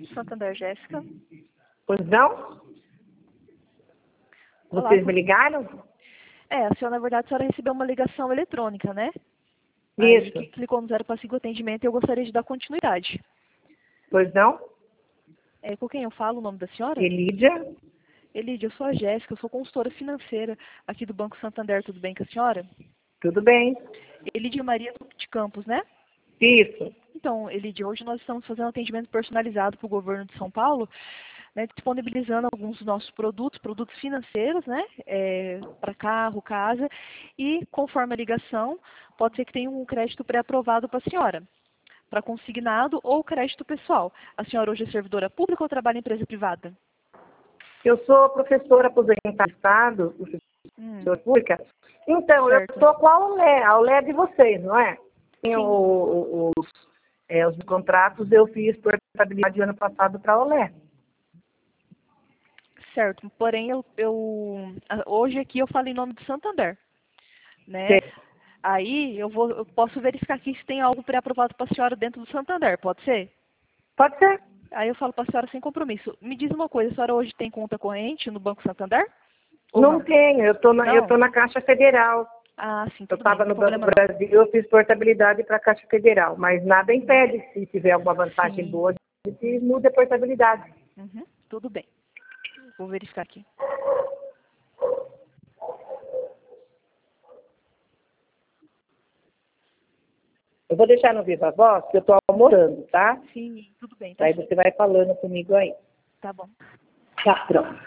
Banco Santander, Jéssica. Pois não? Olá, Vocês me ligaram? a senhora, na verdade, a senhora recebeu uma ligação eletrônica, né? Aí Isso. que clicou no 0 para 5 atendimento e eu gostaria de dar continuidade. Pois não? Com quem eu falo, o nome da senhora? Elídia? Elídia, eu sou a Jéssica, eu sou consultora financeira aqui do Banco Santander, tudo bem com a senhora? Tudo bem? Elídia Maria de Campos, né? Isso. Então, Elídia, hoje nós estamos fazendo atendimento personalizado para o governo de São Paulo, né, disponibilizando alguns dos nossos produtos financeiros, né, para carro, casa, e conforme a ligação, pode ser que tenha um crédito pré-aprovado para a senhora, para consignado ou crédito pessoal. A senhora hoje é servidora pública ou trabalha em empresa privada? Eu sou professora aposentada do Estado, professora pública. Então, eu Certo. estou com a Olé é de vocês, não é? Tem Sim. os contratos eu fiz por portabilidade ano passado para a Olé. Certo, porém hoje aqui eu falo em nome do Santander, né? Sei. Aí eu posso verificar aqui se tem algo pré-aprovado para a senhora dentro do Santander, pode ser? Pode ser? Aí eu falo para a senhora sem compromisso. Me diz uma coisa, a senhora hoje tem conta corrente no Banco Santander? Ou Não não? tenho, eu estou Não? na Caixa Federal. Ah, sim, Eu tudo bem, estava não tem no Banco problema do não. Brasil, eu fiz portabilidade para a Caixa Federal, mas nada impede, se tiver alguma vantagem Sim. boa, a gente muda a portabilidade. Uhum, tudo bem. Vou verificar aqui. Eu vou deixar no Viva Voz, que eu estou almoçando, tá? Sim, tudo bem, tá Aí certo. você vai falando comigo aí. Tá bom. Tá, pronto.